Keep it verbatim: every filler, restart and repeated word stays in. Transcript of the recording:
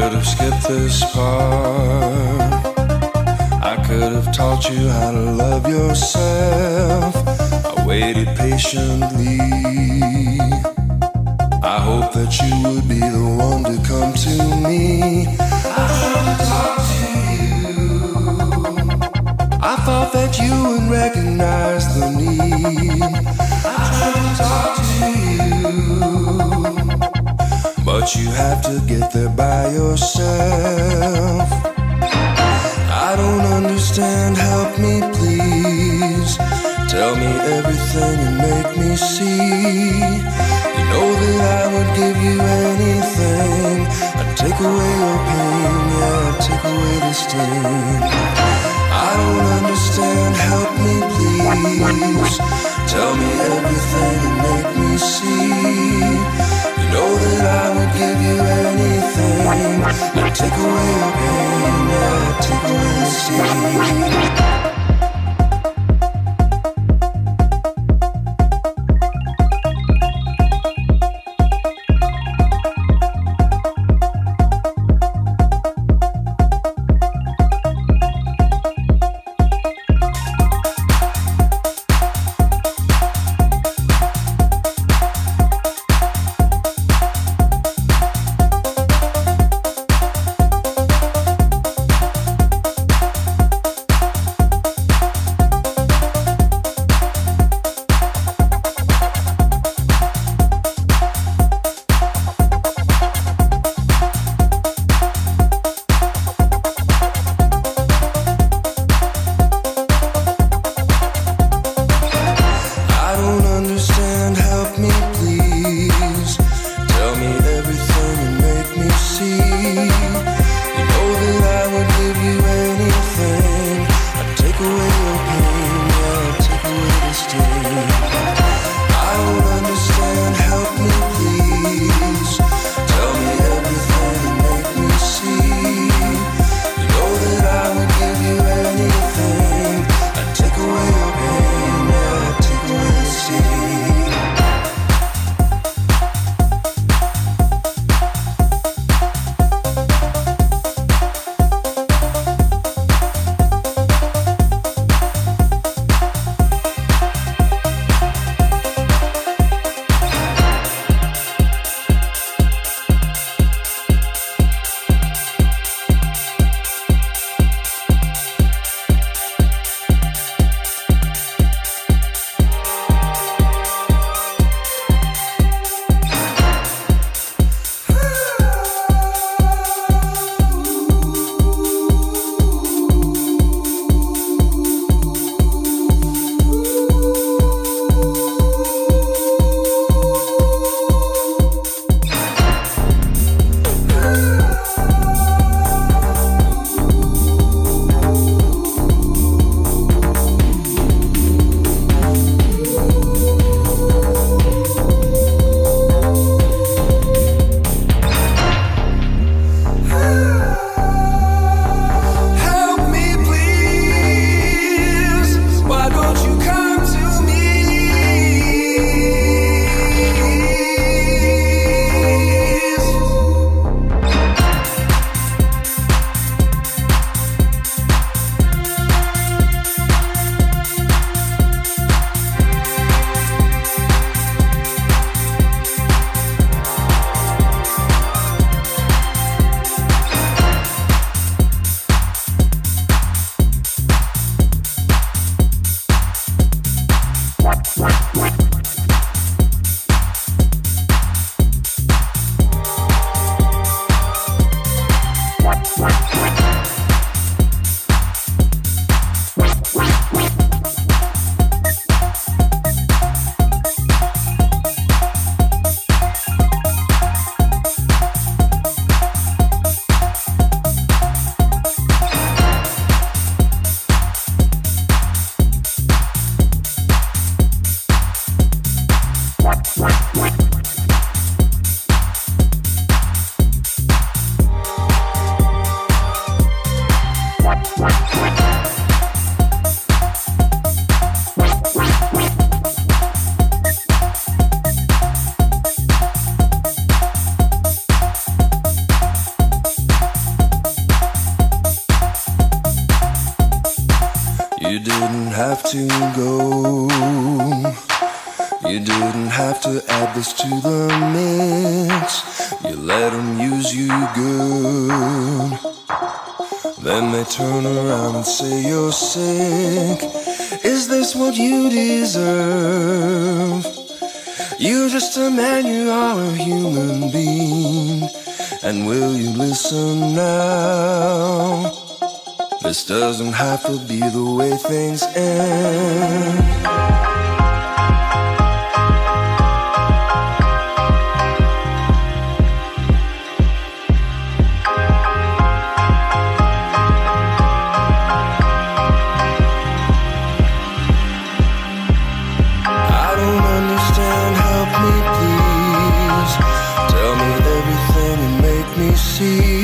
could have skipped this part. I could have taught you how to love yourself. I waited patiently. I hope that you would be the one to come to me. I tried to talk to you. I thought that you would recognize the need. I tried to talk to you, but you have to get there by yourself. I don't understand, help me please. Tell me everything and make me see. You know that I would give you anything. I'd take away your pain, yeah, I'd take away the sting. I don't understand, help me please. Tell me everything and make me see. You know that I would give you anything. I'd take away your pain, yeah, I'd take away the sting. have to go. You didn't have to add this to the mix. You let them use you good. Then they turn around and say you're sick. Is this what you deserve? You're just a man, you are a human being. And will you listen now? This doesn't have to be the way things end. See